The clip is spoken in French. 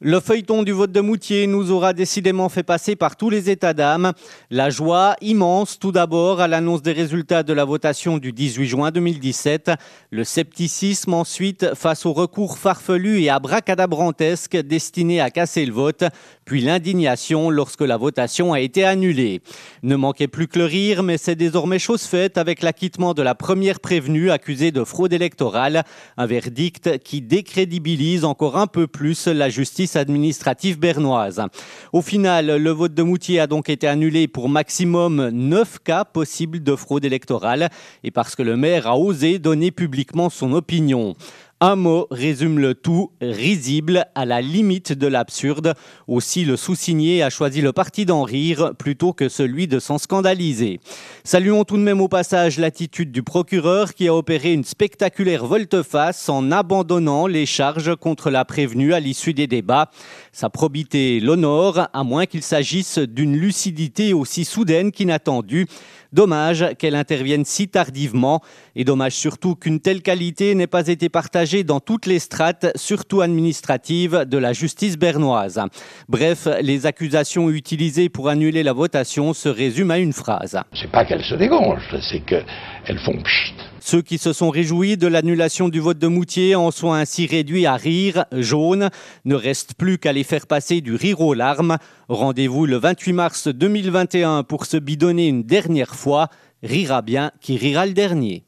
Le feuilleton du vote de Moutier nous aura décidément fait passer par tous les états d'âme. La joie immense tout d'abord à l'annonce des résultats de la votation du 18 juin 2017. Le scepticisme ensuite face au recours farfelu et abracadabrantesque destiné à casser le vote. Puis l'indignation lorsque la votation a été annulée. Ne manquait plus que le rire, mais c'est désormais chose faite avec l'acquittement de la première prévenue accusée de fraude électorale. Un verdict qui décrédibilise encore un peu plus la justice administrative bernoise. Au final, le vote de Moutier a donc été annulé pour maximum 9 cas possibles de fraude électorale et parce que le maire a osé donner publiquement son opinion. Un mot résume le tout, risible, à la limite de l'absurde. Aussi, le sous-signé a choisi le parti d'en rire plutôt que celui de s'en scandaliser. Saluons tout de même au passage l'attitude du procureur qui a opéré une spectaculaire volte-face en abandonnant les charges contre la prévenue à l'issue des débats. Sa probité l'honore, à moins qu'il s'agisse d'une lucidité aussi soudaine qu'inattendue. Dommage qu'elle intervienne si tardivement et dommage surtout qu'une telle qualité n'ait pas été partagée dans toutes les strates, surtout administratives, de la justice bernoise. Bref, les accusations utilisées pour annuler la votation se résument à une phrase. C'est pas qu'elles se dégongent, c'est qu'elles font pchit. Ceux qui se sont réjouis de l'annulation du vote de Moutier en sont ainsi réduits à rire jaune. Ne reste plus qu'à les faire passer du rire aux larmes. Rendez-vous le 28 mars 2021 pour se bidonner une dernière fois. Rira bien qui rira le dernier.